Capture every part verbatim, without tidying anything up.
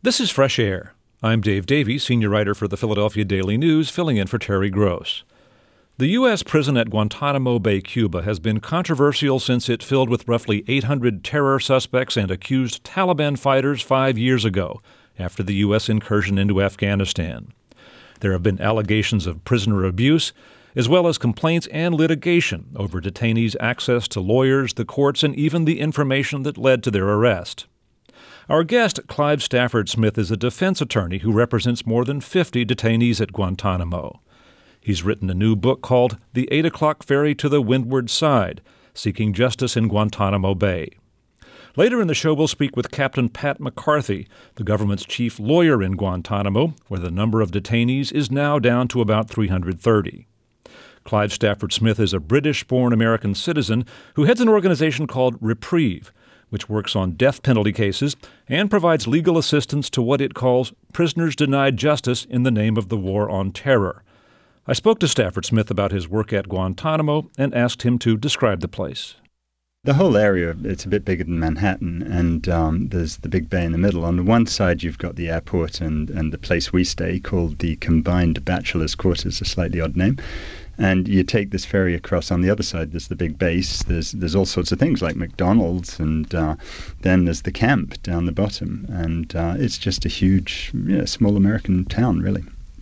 This is Fresh Air. I'm Dave Davies, senior writer for the Philadelphia Daily News, filling in for Terry Gross. The U S prison at Guantanamo Bay, Cuba, has been controversial since it filled with roughly eight hundred terror suspects and accused Taliban fighters five years ago, after the U S incursion into Afghanistan. There have been allegations of prisoner abuse, as well as complaints and litigation over detainees' access to lawyers, the courts, and even the information that led to their arrest. Our guest, Clive Stafford Smith, is a defense attorney who represents more than fifty detainees at Guantanamo. He's written a new book called The Eight O'Clock Ferry to the Windward Side, Seeking Justice in Guantanamo Bay. Later in the show, we'll speak with Captain Pat McCarthy, the government's chief lawyer in Guantanamo, where the number of detainees is now down to about three hundred thirty. Clive Stafford Smith is a British-born American citizen who heads an organization called Reprieve, which works on death penalty cases and provides legal assistance to what it calls prisoners denied justice in the name of the war on terror. I spoke to Stafford Smith about his work at Guantanamo and asked him to describe the place. The whole area, it's a bit bigger than Manhattan, and um, there's the big bay in the middle. On the one side, you've got the airport and, and the place we stay, called the Combined Bachelor's Quarters, a slightly odd name. And you take this ferry across. On the other side, there's the big base. There's there's all sorts of things like McDonald's, and uh, then there's the camp down the bottom. And uh, it's just a huge, yeah, small American town, really.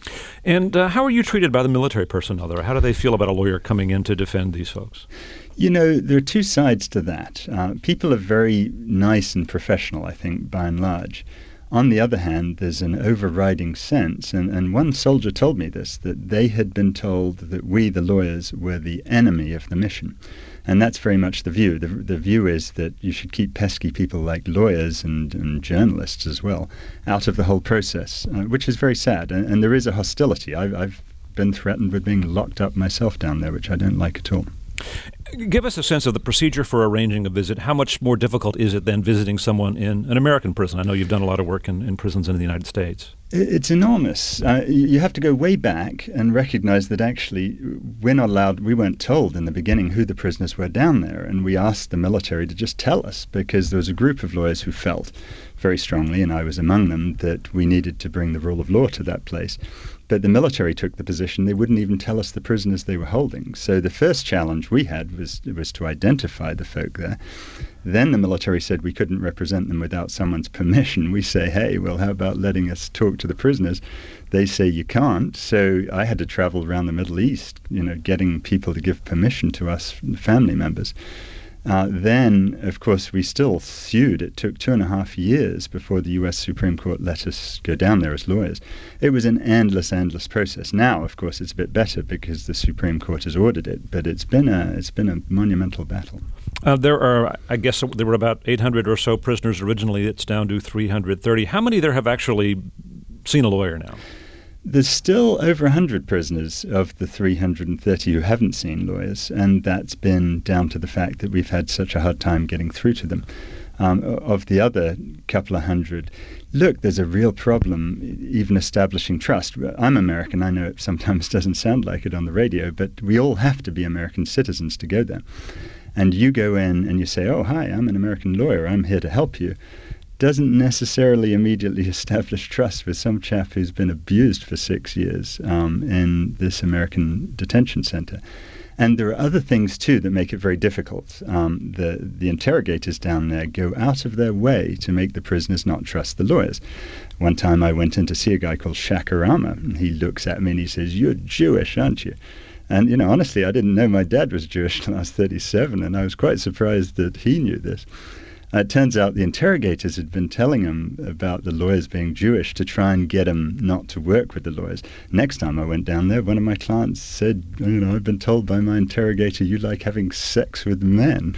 And uh, how are you treated by the military personnel there? How do they feel about a lawyer coming in to defend these folks? You know, there are two sides to that. Uh, people are very nice and professional, I think, by and large. On the other hand, there's an overriding sense, and, and one soldier told me this, that they had been told that we, the lawyers, were the enemy of the mission. And that's very much the view. The, the view is that you should keep pesky people like lawyers and, and journalists as well out of the whole process, uh, which is very sad. And, and there is a hostility. I've, I've been threatened with being locked up myself down there, which I don't like at all. Give us a sense of the procedure for arranging a visit. How much more difficult is it than visiting someone in an American prison? I know you've done a lot of work in, in prisons in the United States. It's enormous. Uh, you have to go way back and recognize that actually we're not allowed, we weren't told in the beginning who the prisoners were down there, and we asked the military to just tell us, because there was a group of lawyers who felt very strongly, and I was among them, that we needed to bring the rule of law to that place. But the military took the position they wouldn't even tell us the prisoners they were holding. So the first challenge we had was was to identify the folk there. Then the military said we couldn't represent them without someone's permission. We say, hey, well, how about letting us talk to the prisoners? They say you can't. So I had to travel around the Middle East, you know, getting people to give permission to us family members. Uh, then, of course, we still sued. It took two and a half years before the U S Supreme Court let us go down there as lawyers. It was an endless, endless process. Now, of course, it's a bit better because the Supreme Court has ordered it, but it's been a it's been a monumental battle. Uh, there are, I guess, there were about eight hundred or so prisoners originally. It's down to three hundred thirty. How many there have actually seen a lawyer now? There's still over one hundred prisoners of the three hundred thirty who haven't seen lawyers, and that's been down to the fact that we've had such a hard time getting through to them. Um, of the other couple of hundred, look, there's a real problem even establishing trust. I'm American. I know it sometimes doesn't sound like it on the radio, but we all have to be American citizens to go there. And you go in and you say, oh, hi, I'm an American lawyer. I'm here to help you. Doesn't necessarily immediately establish trust with some chap who's been abused for six years um, in this American detention center. And there are other things, too, that make it very difficult. Um, the, the interrogators down there go out of their way to make the prisoners not trust the lawyers. One time I went in to see a guy called Shakarama, and he looks at me and he says, you're Jewish, aren't you? And, you know, honestly, I didn't know my dad was Jewish until I was thirty-seven, and I was quite surprised that he knew this. Uh, it turns out the interrogators had been telling him about the lawyers being Jewish to try and get him not to work with the lawyers. Next time I went down there, one of my clients said, you know, I've been told by my interrogator you like having sex with men.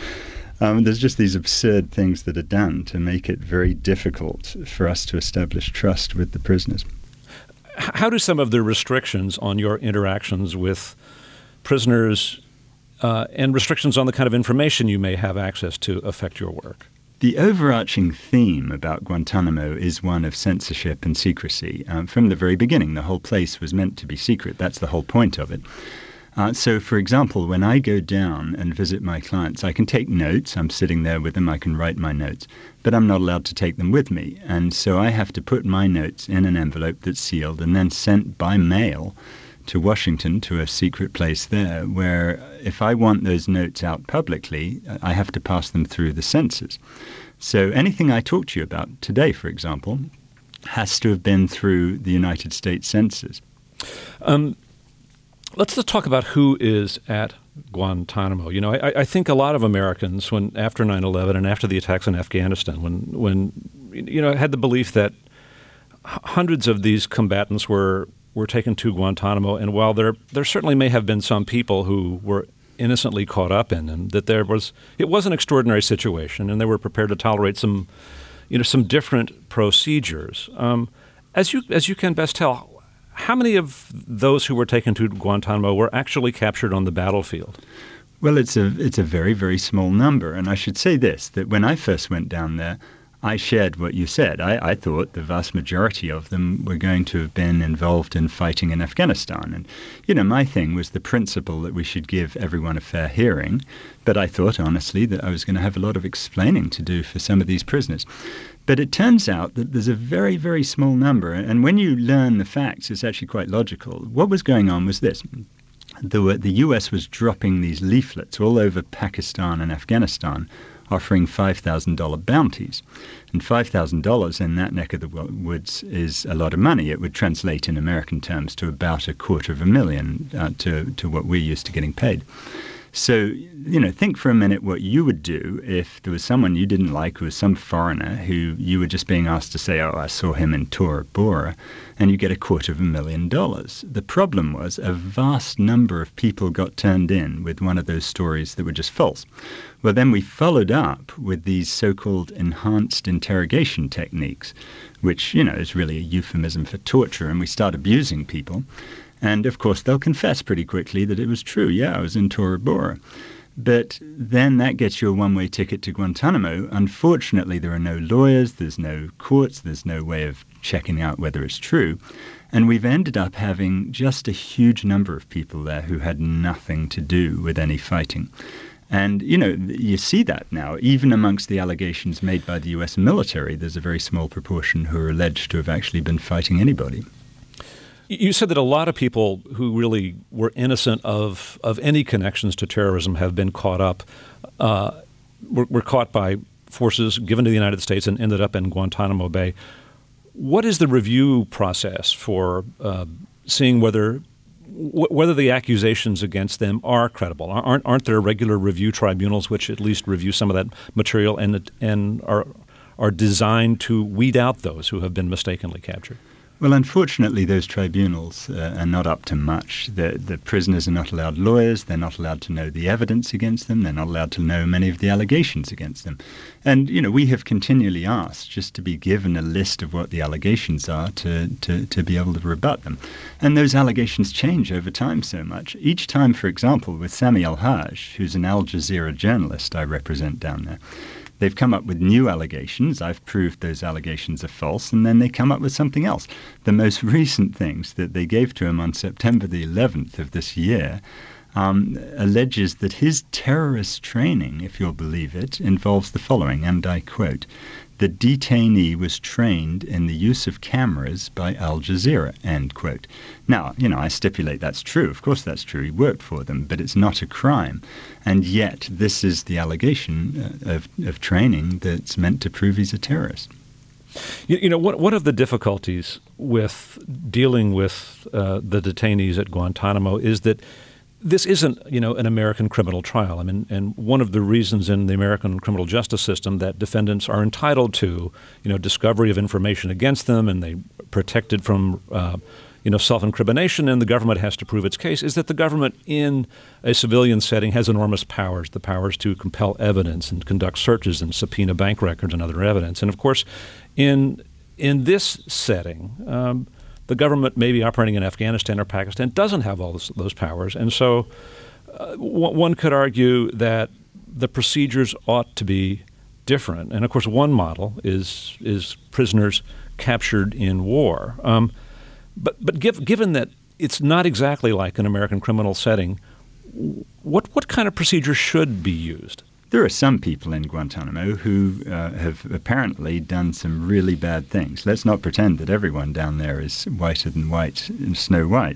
um, there's just these absurd things that are done to make it very difficult for us to establish trust with the prisoners. How do some of the restrictions on your interactions with prisoners Uh, and restrictions on the kind of information you may have access to affect your work? The overarching theme about Guantanamo is one of censorship and secrecy. Um, from the very beginning, the whole place was meant to be secret. That's the whole point of it. Uh, so, for example, when I go down and visit my clients, I can take notes. I'm sitting there with them. I can write my notes, but I'm not allowed to take them with me. And so I have to put my notes in an envelope that's sealed and then sent by mail to Washington, to a secret place there, where if I want those notes out publicly, I have to pass them through the censors. So anything I talk to you about today, for example, has to have been through the United States censors. Um, let's just talk about who is at Guantanamo. You know, I, I think a lot of Americans, when after nine eleven and after the attacks in Afghanistan, when when you know had the belief that hundreds of these combatants were were taken to Guantanamo, and while there there certainly may have been some people who were innocently caught up in them, that there was it was an extraordinary situation, and they were prepared to tolerate some, you know, some different procedures. Um, as you as you can best tell, how many of those who were taken to Guantanamo were actually captured on the battlefield? Well, it's a it's a very, very small number. And I should say this, that when I first went down there, I shared what you said. I, I thought the vast majority of them were going to have been involved in fighting in Afghanistan. And, you know, my thing was the principle that we should give everyone a fair hearing. But I thought, honestly, that I was going to have a lot of explaining to do for some of these prisoners. But it turns out that there's a very, very small number. And when you learn the facts, it's actually quite logical. What was going on was this. The, the U S was dropping these leaflets all over Pakistan and Afghanistan, offering five thousand dollars bounties. And five thousand dollars in that neck of the woods is a lot of money. It would translate in American terms to about a quarter of a million uh, to, to what we're used to getting paid. So, you know, think for a minute what you would do if there was someone you didn't like who was some foreigner who you were just being asked to say, oh, I saw him in Tora Bora, and you get a quarter of a million dollars. The problem was a vast number of people got turned in with one of those stories that were just false. Well, then we followed up with these so-called enhanced interrogation techniques, which, you know, is really a euphemism for torture, and we start abusing people. And, of course, they'll confess pretty quickly that it was true. Yeah, I was in Tora Bora. But then that gets you a one-way ticket to Guantanamo. Unfortunately, there are no lawyers, there's no courts, there's no way of checking out whether it's true. And we've ended up having just a huge number of people there who had nothing to do with any fighting. And, you know, you see that now. Even amongst the allegations made by the U S military, there's a very small proportion who are alleged to have actually been fighting anybody. You said that a lot of people who really were innocent of, of any connections to terrorism have been caught up, uh, were, were caught by forces given to the United States and ended up in Guantanamo Bay. What is the review process for uh, seeing whether w- whether the accusations against them are credible? Aren't aren't there regular review tribunals which at least review some of that material and and are are designed to weed out those who have been mistakenly captured? Well, unfortunately, those tribunals uh, are not up to much. The, the prisoners are not allowed lawyers. They're not allowed to know the evidence against them. They're not allowed to know many of the allegations against them. And, you know, we have continually asked just to be given a list of what the allegations are to, to, to be able to rebut them. And those allegations change over time so much. Each time, for example, with Sami al-Hajj, who's an Al Jazeera journalist I represent down there, they've come up with new allegations. I've proved those allegations are false, and then they come up with something else. The most recent things that they gave to him on September the eleventh of this year um, alleges that his terrorist training, if you'll believe it, involves the following, and I quote, "The detainee was trained in the use of cameras by Al Jazeera," end quote. Now, you know, I stipulate that's true. Of course that's true. He worked for them, but it's not a crime. And yet this is the allegation of, of training that's meant to prove he's a terrorist. You, you know, one, one of the difficulties with dealing with uh, the detainees at Guantanamo is that this isn't, you know, an American criminal trial. I mean, and one of the reasons in the American criminal justice system that defendants are entitled to, you know, discovery of information against them, and they protected from, uh, you know, self-incrimination, and the government has to prove its case, is that the government in a civilian setting has enormous powers, the powers to compel evidence and conduct searches and subpoena bank records and other evidence. And of course, in in this setting, um, the government may be operating in Afghanistan or Pakistan doesn't have all this, those powers. And so uh, w- one could argue that the procedures ought to be different. And of course, one model is is prisoners captured in war. Um, but but give, given that it's not exactly like an American criminal setting, what what kind of procedure should be used? There are some people in Guantanamo who uh, have apparently done some really bad things. Let's not pretend that everyone down there is whiter than white, Snow White.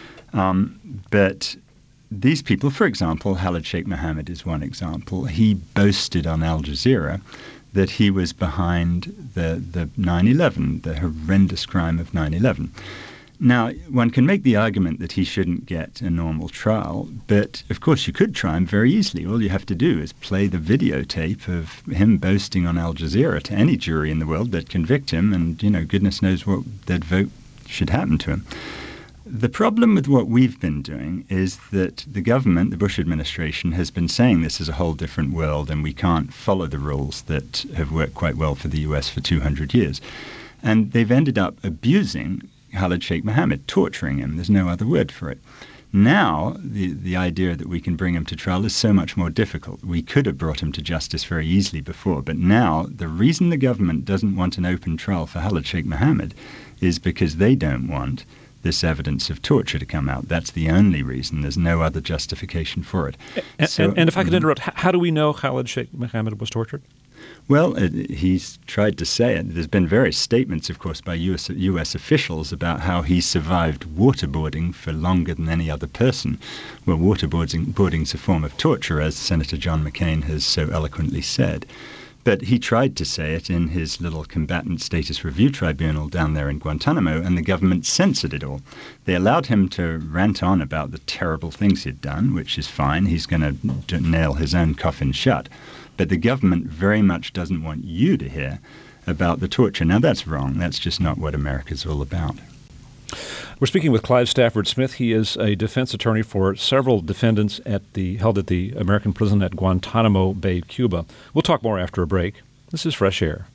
Um, but these people, for example, Khalid Sheikh Mohammed is one example. He boasted on Al Jazeera that he was behind the, the nine eleven, the horrendous crime of nine eleven. Now, one can make the argument that he shouldn't get a normal trial, but of course you could try him very easily. All you have to do is play the videotape of him boasting on Al Jazeera to any jury in the world that convict him, and, you know, goodness knows what that vote should happen to him. The problem with what we've been doing is that the government, the Bush administration, has been saying this is a whole different world and we can't follow the rules that have worked quite well for the U S for two hundred years. And they've ended up abusing Khalid Sheikh Mohammed, torturing him. There's no other word for it. Now, the, the idea that we can bring him to trial is so much more difficult. We could have brought him to justice very easily before, but now the reason the government doesn't want an open trial for Khalid Sheikh Mohammed is because they don't want this evidence of torture to come out. That's the only reason. There's no other justification for it. And, so, and, and if I could interrupt, how do we know Khalid Sheikh Mohammed was tortured? Well, uh, he's tried to say it. There's been various statements, of course, by U S, U S officials about how he survived waterboarding for longer than any other person. Well, waterboarding is a form of torture, as Senator John McCain has so eloquently said. But he tried to say it in his little combatant status review tribunal down there in Guantanamo, and the government censored it all. They allowed him to rant on about the terrible things he'd done, which is fine. He's going to nail his own coffin shut. But the government very much doesn't want you to hear about the torture. Now, that's wrong. That's just not what America's all about. We're speaking with Clive Stafford Smith. He is a defense attorney for several defendants at the held at the American prison at Guantanamo Bay, Cuba. We'll talk more after a break. This is Fresh Air.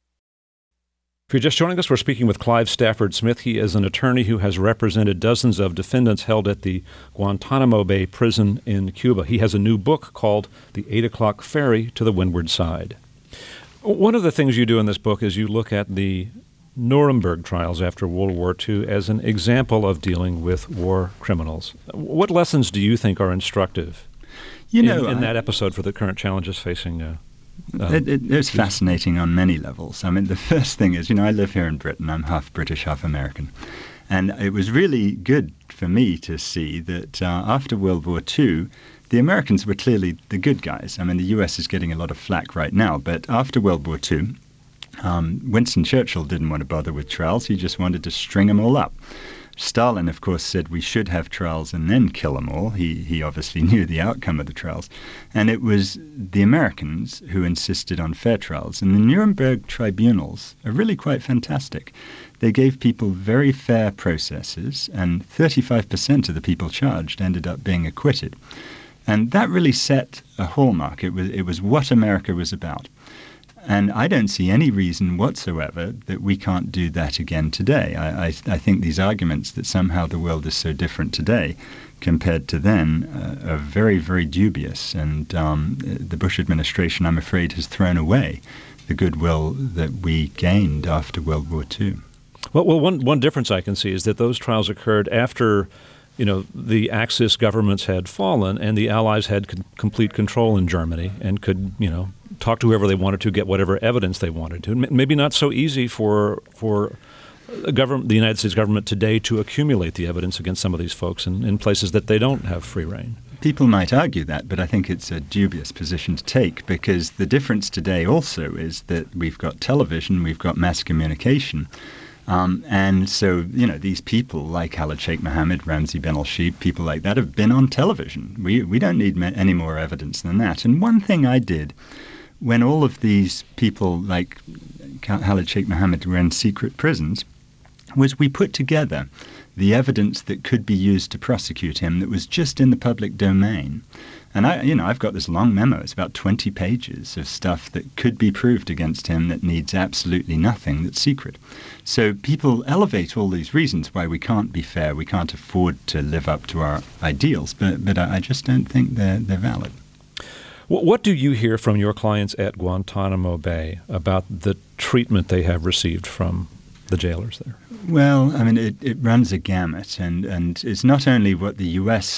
If you're just joining us, we're speaking with Clive Stafford Smith. He is an attorney who has represented dozens of defendants held at the Guantanamo Bay prison in Cuba. He has a new book called The Eight O'Clock Ferry to the Windward Side. One of the things you do in this book is you look at the Nuremberg trials after World War Two as an example of dealing with war criminals. What lessons do you think are instructive you know, in, in I, that episode for the current challenges facing uh, um, it, it, it's fascinating on many levels. I mean, the first thing is, you know, I live here in Britain. I'm half British, half American. And it was really good for me to see that uh, after World War Two, the Americans were clearly the good guys. I mean, the U S is getting a lot of flack right now, but after World War Two, Um, Winston Churchill didn't want to bother with trials. He just wanted to string them all up. Stalin, of course, said we should have trials and then kill them all. He, he obviously knew the outcome of the trials. And it was the Americans who insisted on fair trials. And the Nuremberg tribunals are really quite fantastic. They gave people very fair processes, and thirty-five percent of the people charged ended up being acquitted. And that really set a hallmark. It was, it was what America was about. And I don't see any reason whatsoever that we can't do that again today. I, I, I think these arguments that somehow the world is so different today compared to then uh, are very, very dubious. And um, the Bush administration, I'm afraid, has thrown away the goodwill that we gained after World War Two. Well, well, one one difference I can see is that those trials occurred after, you know, the Axis governments had fallen and the Allies had con- complete control in Germany and could, you know, talk to whoever they wanted to, get whatever evidence they wanted to. Maybe not so easy for for the government, the United States government today, to accumulate the evidence against some of these folks in, in places that they don't have free rein. People might argue that, but I think it's a dubious position to take, because the difference today also is that we've got television, we've got mass communication. Um, and so, you know, these people like Khalid Sheikh Mohammed, Ramzi Ben Al-Sheikh, people like that have been on television. We we don't need ma- any more evidence than that. And one thing I did when all of these people like Khalid Sheikh Mohammed were in secret prisons was we put together the evidence that could be used to prosecute him that was just in the public domain. And I, you know, I've got this long memo. It's about twenty pages of stuff that could be proved against him that needs absolutely nothing that's secret. So people elevate all these reasons why we can't be fair, we can't afford to live up to our ideals, but but I just don't think they're they're valid. What do you hear from your clients at Guantanamo Bay about the treatment they have received from the jailers there? Well, I mean, it, it runs a gamut, and, and it's not only what the U S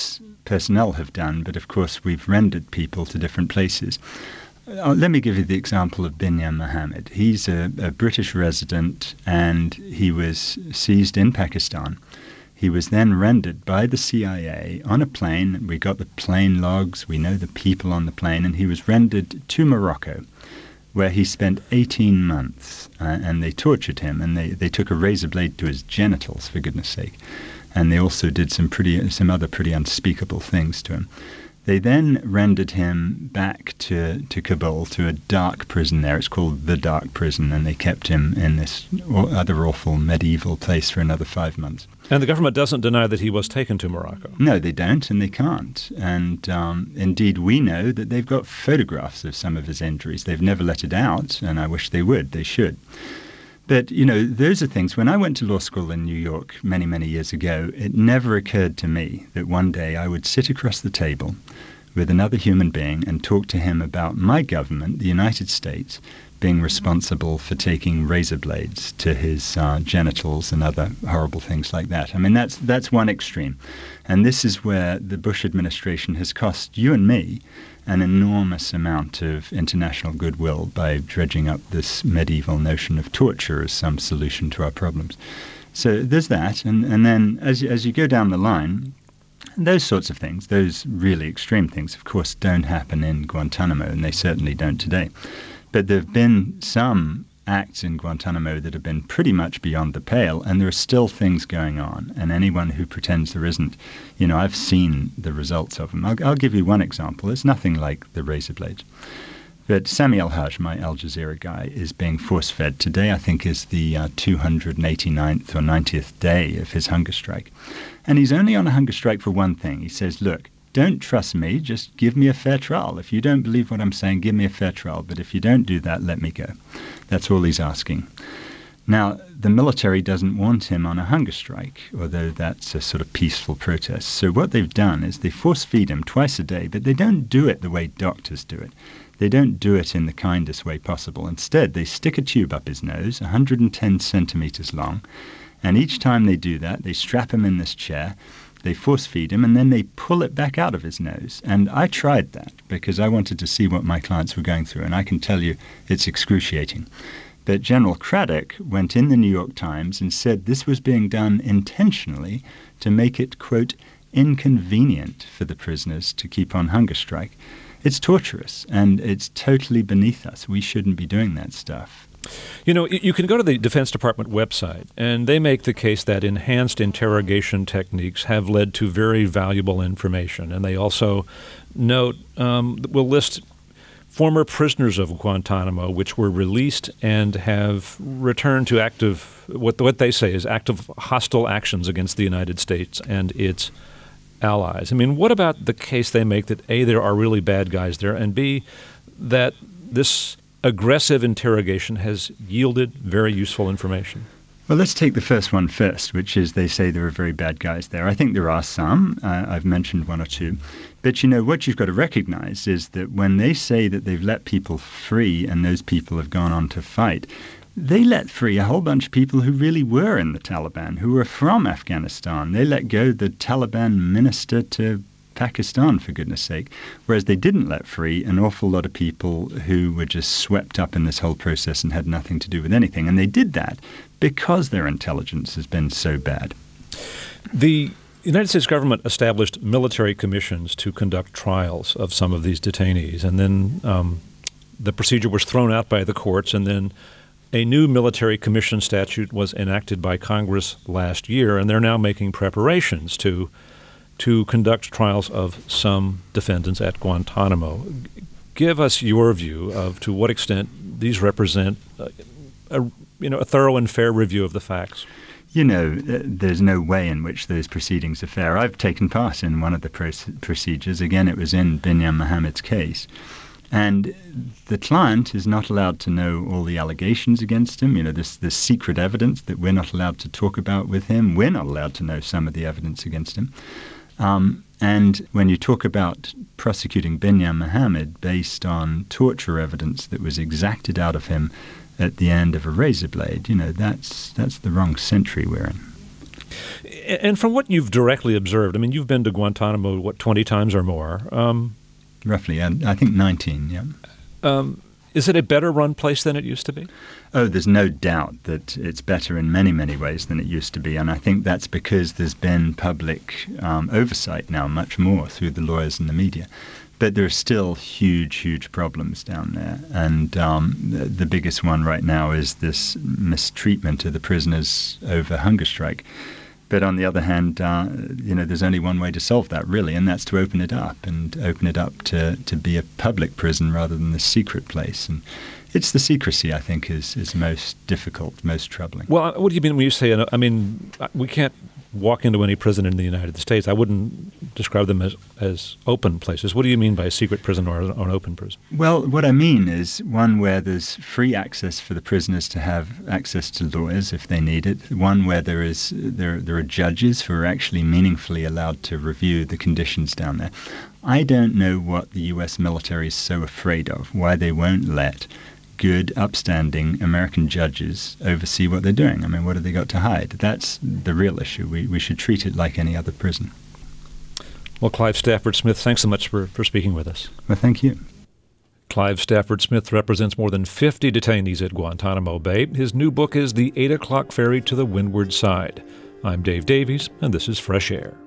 personnel have done, but of course we've rendered people to different places. Uh, let me give you the example of Binyam Mohammed. He's a, a British resident, and he was seized in Pakistan. He was then rendered by the C I A on a plane. We got the plane logs, we know the people on the plane, and he was rendered to Morocco, where he spent eighteen months, uh, and they tortured him, and they, they took a razor blade to his genitals, for goodness sake. And they also did some pretty some other pretty unspeakable things to him. They then rendered him back to, to Kabul, to a dark prison there. It's called the Dark Prison, and they kept him in this other awful medieval place for another five months. And the government doesn't deny that he was taken to Morocco. No, they don't, and they can't. And um, indeed, we know that they've got photographs of some of his injuries. They've never let it out, and I wish they would. They should. But, you know, those are things. When I went to law school in New York many, many years ago, it never occurred to me that one day I would sit across the table with another human being and talk to him about my government, the United States, being responsible for taking razor blades to his uh, genitals and other horrible things like that. I mean, that's that's one extreme. And this is where the Bush administration has cost you and me an enormous amount of international goodwill by dredging up this medieval notion of torture as some solution to our problems. So there's that. And, and then as, as you go down the line, those sorts of things, those really extreme things, of course, don't happen in Guantanamo, and they certainly don't today. But there have been some acts in Guantanamo that have been pretty much beyond the pale, and there are still things going on. And anyone who pretends there isn't, you know, I've seen the results of them. I'll, I'll give you one example. It's nothing like the razor blades. But Sami El-Hajj, my Al Jazeera guy, is being force-fed. Today, I think, is the uh, two hundred eighty-ninth or ninetieth day of his hunger strike. And he's only on a hunger strike for one thing. He says, look, don't trust me, just give me a fair trial. If you don't believe what I'm saying, give me a fair trial. But if you don't do that, let me go. That's all he's asking. Now, the military doesn't want him on a hunger strike, although that's a sort of peaceful protest. So what they've done is they force-feed him twice a day, but they don't do it the way doctors do it. They don't do it in the kindest way possible. Instead, they stick a tube up his nose, one hundred ten centimeters long, and each time they do that, they strap him in this chair, they force-feed him, and then they pull it back out of his nose. And I tried that because I wanted to see what my clients were going through, and I can tell you it's excruciating. But General Craddock went in the New York Times and said this was being done intentionally to make it, quote, inconvenient for the prisoners to keep on hunger strike. It's torturous, and it's totally beneath us. We shouldn't be doing that stuff. You know, you can go to the Defense Department website, and they make the case that enhanced interrogation techniques have led to very valuable information. And they also note, um, will list former prisoners of Guantanamo which were released and have returned to active, what, what they say is active hostile actions against the United States and its allies. I mean, what about the case they make that A, there are really bad guys there, and B, that this aggressive interrogation has yielded very useful information? Well, let's take the first one first, which is they say there are very bad guys there. I think there are some. Uh, I've mentioned one or two. But, you know, what you've got to recognize is that when they say that they've let people free and those people have gone on to fight, they let free a whole bunch of people who really were in the Taliban, who were from Afghanistan. They let go the Taliban minister to Pakistan, for goodness sake, whereas they didn't let free an awful lot of people who were just swept up in this whole process and had nothing to do with anything. And they did that because their intelligence has been so bad. The United States government established military commissions to conduct trials of some of these detainees, and then um, the procedure was thrown out by the courts, and then a new military commission statute was enacted by Congress last year, and they're now making preparations to to conduct trials of some defendants at Guantanamo. Give us your view of to what extent these represent a, a, you know, a thorough and fair review of the facts. You know, there's no way in which those proceedings are fair. I've taken part in one of the proce- procedures. Again, it was in Binyam Mohammed's case. And the client is not allowed to know all the allegations against him. You know, this, this secret evidence that we're not allowed to talk about with him. We're not allowed to know some of the evidence against him. Um, and when you talk about prosecuting Binyam Mohammed based on torture evidence that was exacted out of him at the end of a razor blade, you know, that's that's the wrong century we're in. And from what you've directly observed, I mean, you've been to Guantanamo, what, twenty times or more? Um, Roughly, and I think nineteen, yeah. Um, is it a better run place than it used to be? Oh, there's no doubt that it's better in many, many ways than it used to be. And I think that's because there's been public um, oversight now much more through the lawyers and the media. But there are still huge, huge problems down there. And um, the, the biggest one right now is this mistreatment of the prisoners over hunger strike. But on the other hand, uh, you know, there's only one way to solve that, really, and that's to open it up and open it up to, to be a public prison rather than the secret place. And it's the secrecy, I think, is, is most difficult, most troubling. Well, what do you mean when you say, I mean, we can't walk into any prison in the United States. I wouldn't describe them as, as open places. What do you mean by a secret prison or an open prison? Well, what I mean is one where there's free access for the prisoners to have access to lawyers if they need it, one where there is there there are judges who are actually meaningfully allowed to review the conditions down there. I don't know what the U S military is so afraid of, why they won't let good, upstanding American judges oversee what they're doing. I mean, what have they got to hide? That's the real issue. We we should treat it like any other prison. Well, Clive Stafford Smith, thanks so much for, for speaking with us. Well, thank you. Clive Stafford Smith represents more than fifty detainees at Guantanamo Bay. His new book is The Eight O'Clock Ferry to the Windward Side. I'm Dave Davies, and this is Fresh Air.